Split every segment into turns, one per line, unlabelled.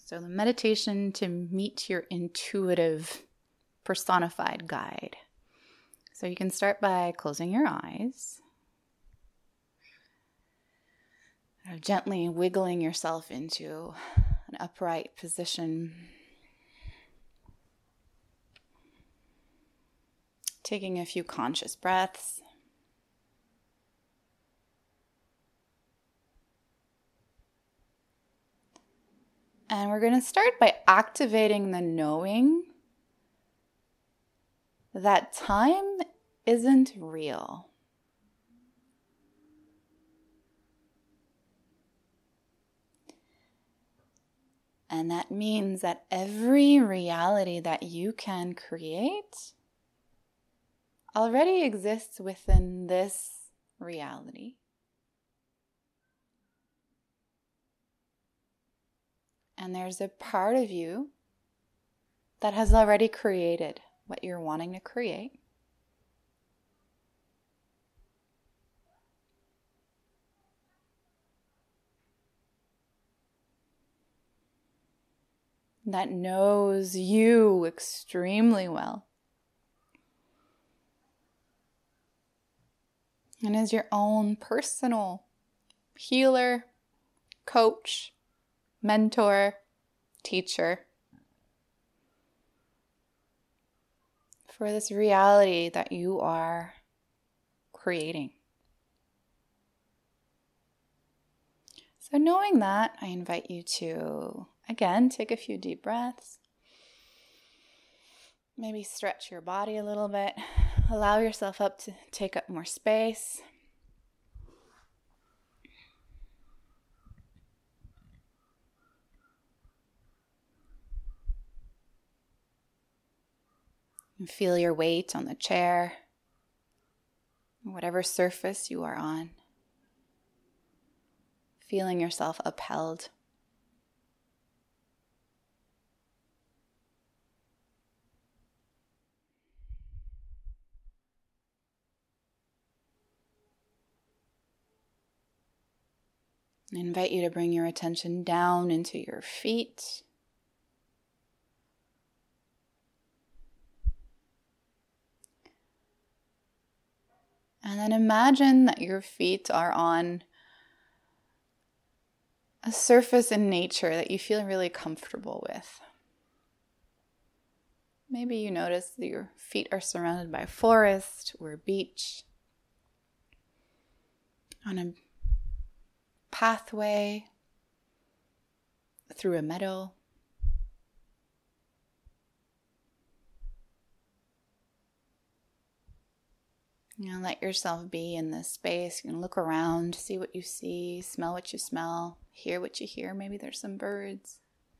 So the meditation to meet your intuitive personified guide. So you can start by closing your eyes, gently wiggling yourself into an upright position. Taking a few conscious breaths. And we're going to start by activating the knowing that time isn't real. And that means that every reality that you can create already exists within this reality. And there's a part of you that has already created what you're wanting to create. That knows you extremely well. And is your own personal healer, coach, mentor, teacher for this reality that you are creating. So knowing that, I invite you to, again, take a few deep breaths. Maybe stretch your body a little bit. Allow yourself up to take up more space. And feel your weight on the chair, whatever surface you are on. Feeling yourself upheld. I invite you to bring your attention down into your feet. And then imagine that your feet are on a surface in nature that you feel really comfortable with. Maybe you notice that your feet are surrounded by forest or beach, on a pathway, through a meadow. Let yourself be in this space. You can look around, see what you see, smell what you smell, hear what you hear. Maybe there's some birds.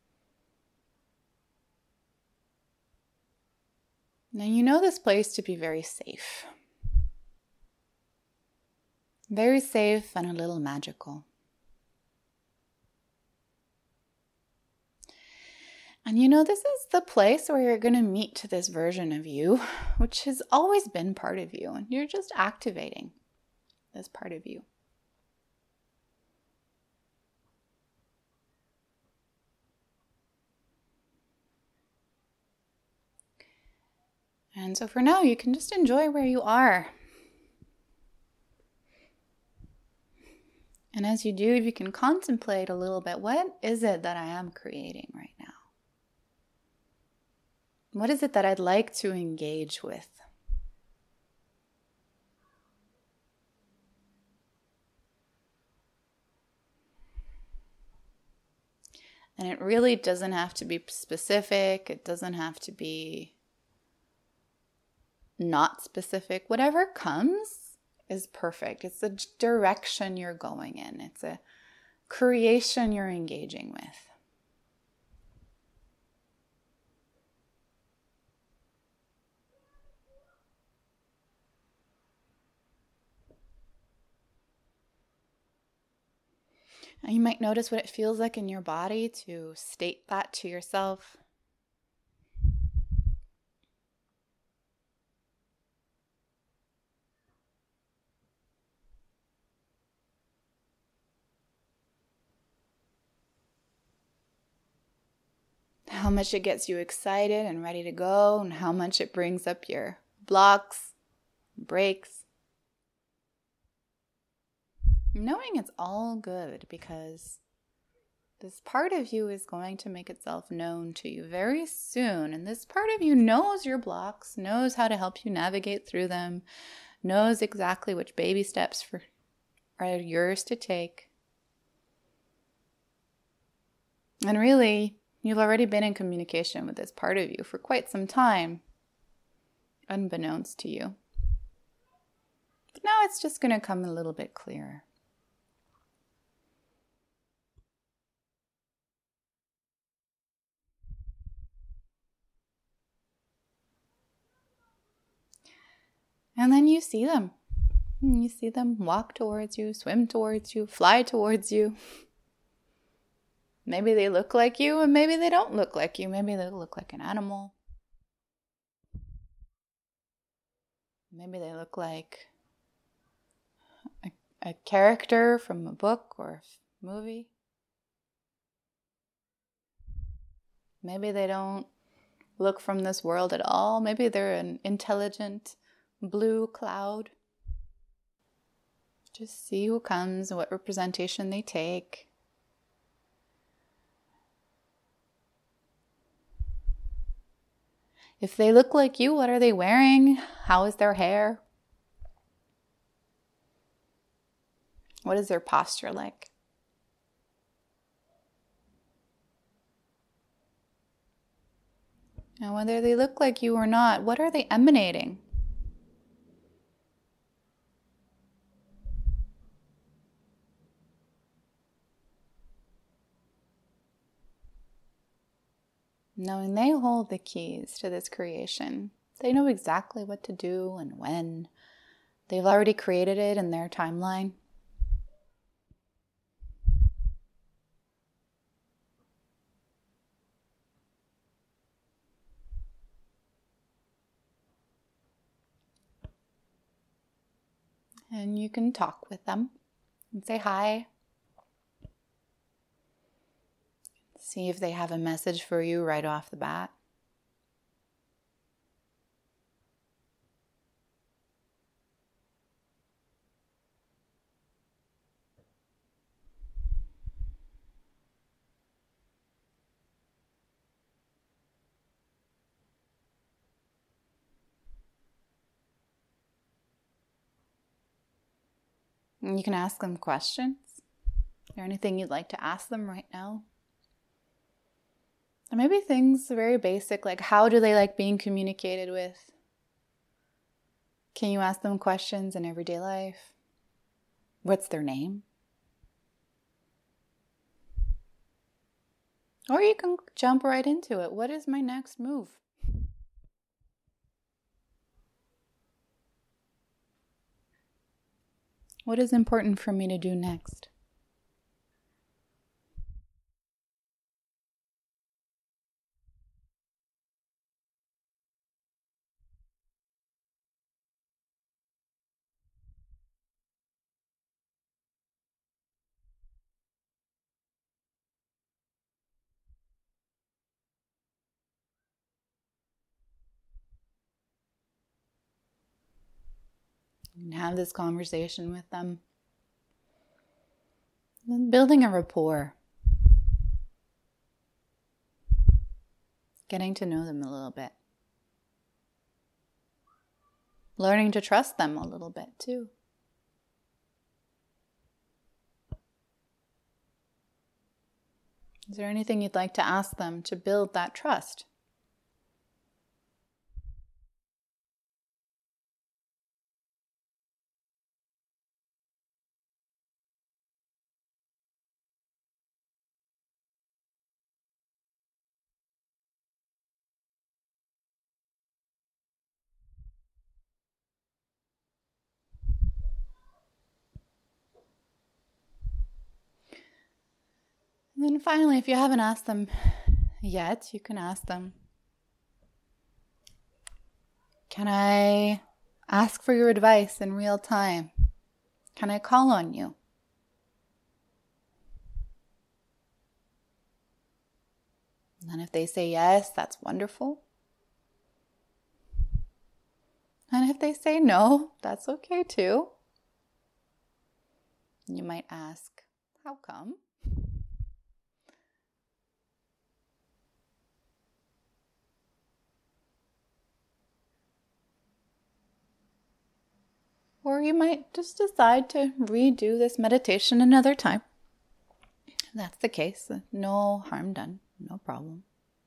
Now you know this place to be very safe. Very safe and a little magical. And you know, this is the place where you're going to meet this version of you, which has always been part of you. And you're just activating this part of you. And so for now, you can just enjoy where you are. And as you do, you can contemplate a little bit, what is it that I am creating right now? What is it that I'd like to engage with? And it really doesn't have to be specific. It doesn't have to be not specific. Whatever comes is perfect. It's the direction you're going in. It's a creation you're engaging with. And you might notice what it feels like in your body to state that to yourself. how much it gets you excited and ready to go, and how much it brings up your blocks, breaks. Knowing it's all good, because this part of you is going to make itself known to you very soon. And this part of you knows your blocks, knows how to help you navigate through them, knows exactly which baby steps are yours to take. And really, you've already been in communication with this part of you for quite some time, unbeknownst to you. But now it's just going to come a little bit clearer. And then you see them. You see them walk towards you, swim towards you, fly towards you. Maybe they look like you, and maybe they don't look like you. Maybe they look like an animal. Maybe they look like a character from a book or a movie. Maybe they don't look from this world at all. Maybe they're an intelligent blue cloud. Just see who comes and what representation they take. If they look like you, what are they wearing? How is their hair? What is their posture like? And whether they look like you or not, what are they emanating? Knowing they hold the keys to this creation. They know exactly what to do and when. They've already created it in their timeline. And you can talk with them and say hi. See if they have a message for you right off the bat. And you can ask them questions. Is there anything you'd like to ask them right now? Or maybe things very basic, like how do they like being communicated with? Can you ask them questions in everyday life? What's their name? Or you can jump right into it. What is my next move? What is important for me to do next? And have this conversation with them. And building a rapport. Getting to know them a little bit. Learning to trust them a little bit too. Is there anything you'd like to ask them to build that trust? And then finally, if you haven't asked them yet, you can ask them, can I ask for your advice in real time? Can I call on you? And if they say yes, that's wonderful. And if they say no, that's okay too. You might ask, how come? Or you might just decide to redo this meditation another time. If that's the case, no harm done, no problem.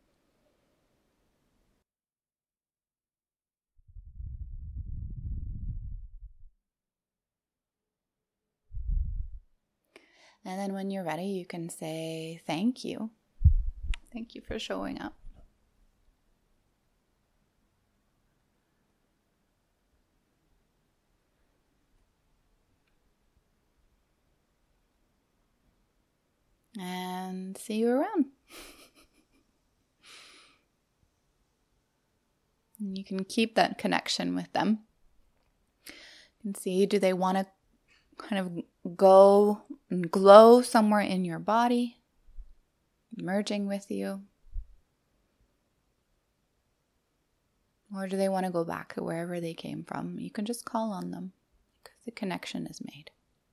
And then when you're ready, you can say, thank you. Thank you for showing up. And see you around. And you can keep that connection with them. You can see, do they want to kind of go and glow somewhere in your body, merging with you? Or do they want to go back to wherever they came from? You can just call on them because the connection is made.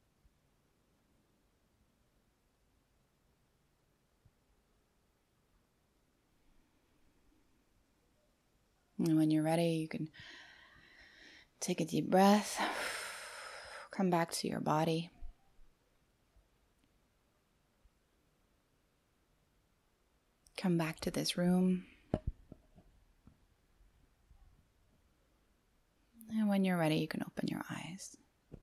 And when you're ready, you can take a deep breath, come back to your body. Come back to this room. And when you're ready, you can open your eyes.